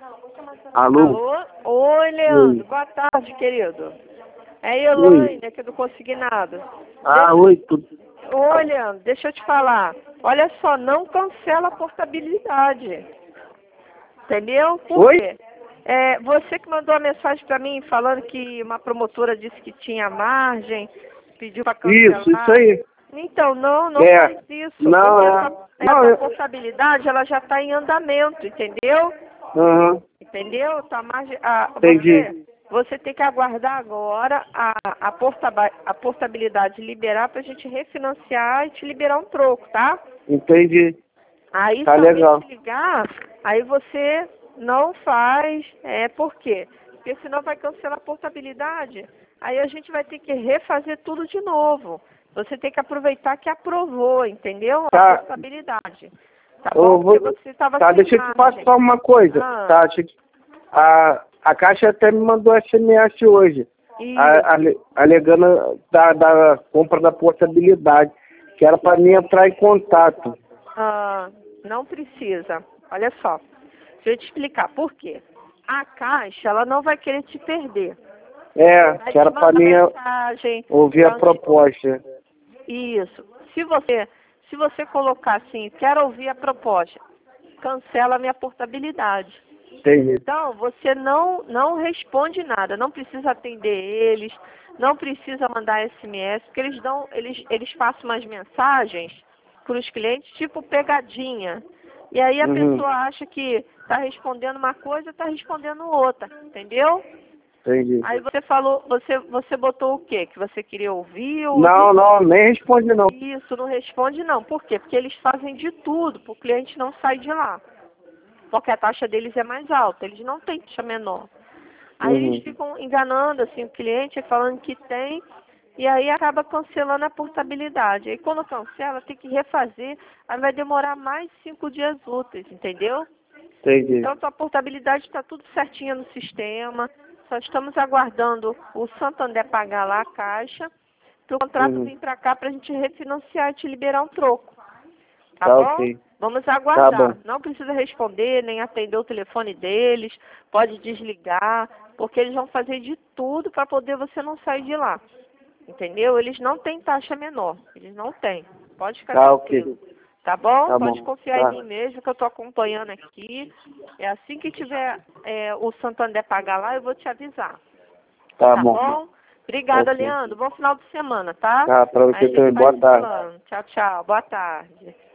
Alô? Alô? Oi, Leandro. Oi. Boa tarde, querido. É Elaine, aqui do Consignado. Oi, tudo. Oi, Leandro, deixa eu te falar. Olha só, não cancela a portabilidade. Entendeu? Por Oi? quê? Você que mandou a mensagem para mim falando que uma promotora disse que tinha margem, pediu para cancelar. Isso aí. Então, não É. faz isso. Não, Porque não, essa portabilidade, ela já está em andamento, entendeu? Aham, Entendeu? Tá margem, entendi. você tem que aguardar agora a portabilidade liberar para a gente refinanciar e te liberar um troco, tá? Entendi. Aí Tá se alguém legal. te ligar, aí você não faz. Por quê? Porque senão vai cancelar a portabilidade. Aí a gente vai ter que refazer tudo de novo. Você tem que aproveitar que aprovou, entendeu? A Tá. portabilidade. Tá Eu bom? vou... Porque você estava Tá, sem deixa eu te margem. passar uma coisa. Ah, Tá, a Caixa até me mandou SMS hoje, isso. alegando da compra da portabilidade, que era para mim entrar em contato. Não precisa. Olha só. Deixa eu te explicar por quê. A Caixa, ela não vai querer te perder. Vai Que te era para mandar mim mensagem. ouvir a proposta. Isso. Se você colocar assim, quero ouvir a proposta, cancela a minha portabilidade. Entendi. Então, você não responde nada, não precisa atender eles, não precisa mandar SMS, porque eles passam umas mensagens para os clientes, tipo pegadinha. E aí a Uhum. pessoa acha que está respondendo uma coisa, está respondendo outra, entendeu? Entendi. Aí você falou, você botou o quê? Que você queria ouvir ou Não, nem responde não. isso, não responde não. Por quê? Porque eles fazem de tudo para o cliente não sair de lá. Porque a taxa deles é mais alta, eles não têm taxa menor. Aí eles ficam enganando assim, o cliente, falando que tem, e aí acaba cancelando a portabilidade. Aí quando cancela, tem que refazer, aí vai demorar mais 5 dias úteis, entendeu? Entendi. Então a portabilidade está tudo certinho no sistema, só estamos aguardando o Santander pagar lá a caixa, para o contrato vir para cá para a gente refinanciar e te liberar um troco. Tá bom? Ok. Vamos Tá bom. aguardar. Não precisa responder, nem atender o telefone deles. Pode desligar, porque eles vão fazer de tudo para poder você não sair de lá. Entendeu? Eles não têm taxa menor. Eles não têm. Pode ficar Tá tranquilo. ok. Tá bom? Tá Pode bom. confiar Tá. em mim mesmo, que eu estou acompanhando aqui. É assim que tiver o Santander pagar lá, eu vou te avisar. Tá Tá bom. bom? Obrigada, Ok. Leandro. Bom final de semana, tá? Tá, pra Aí você a gente também. vai Boa se tarde. falando. Tchau, tchau. Boa tarde.